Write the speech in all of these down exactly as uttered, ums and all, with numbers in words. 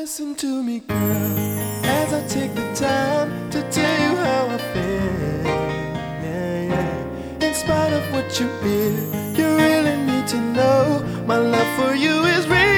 Listen to me, girl, as I take the time to tell you how I feel. Yeah, yeah. In spite of what you hear, you really need to know my love for you is real.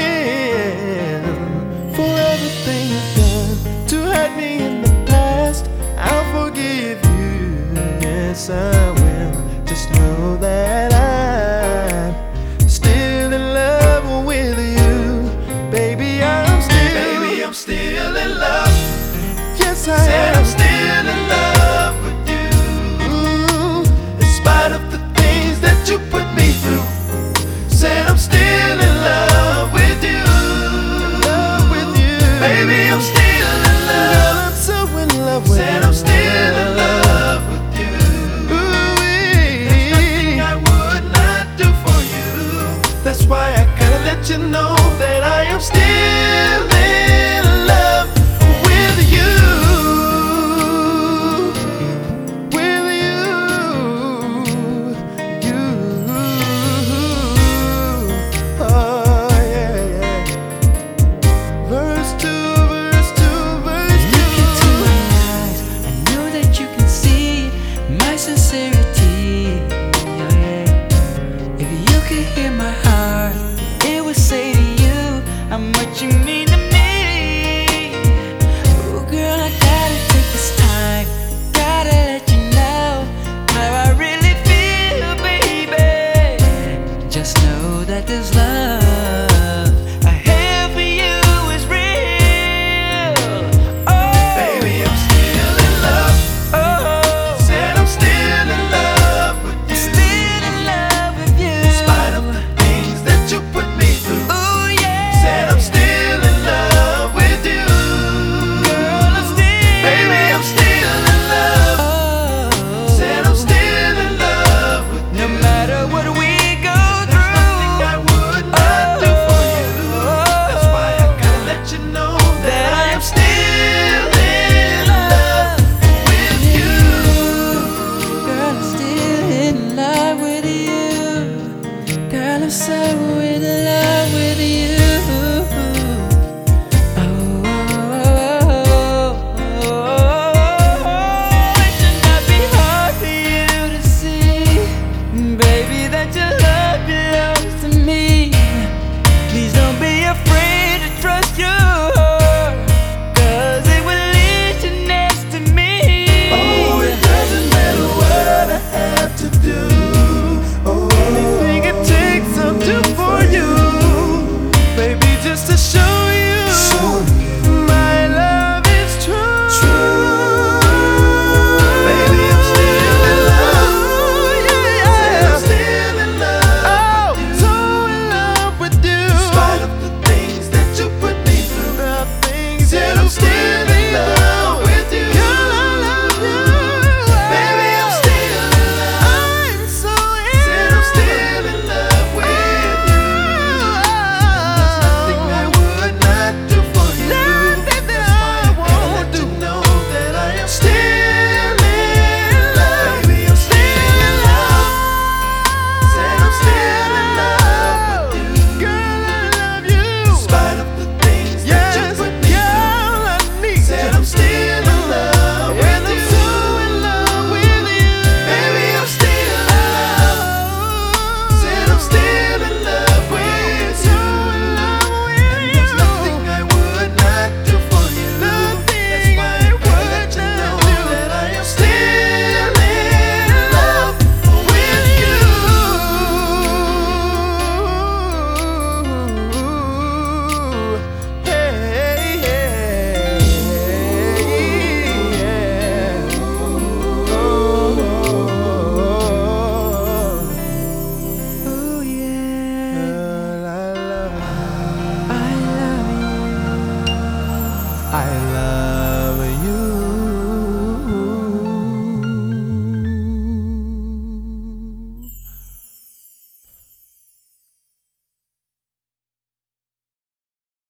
For everything you've done to hurt me in the past, I'll forgive you. Yes, I will. Just know that I'm still in love with you, baby. I'm still, baby, I'm still in love. yes, I Said am. I'm still in love with you. Ooh, In spite of the things that you put me through. Said I'm still in love with you. love with you, Baby, I'm still in girl, love. I'm so in love with Said you. I'm still in love with you. There's nothing I would not do for you. That's why I gotta let you know that I am still in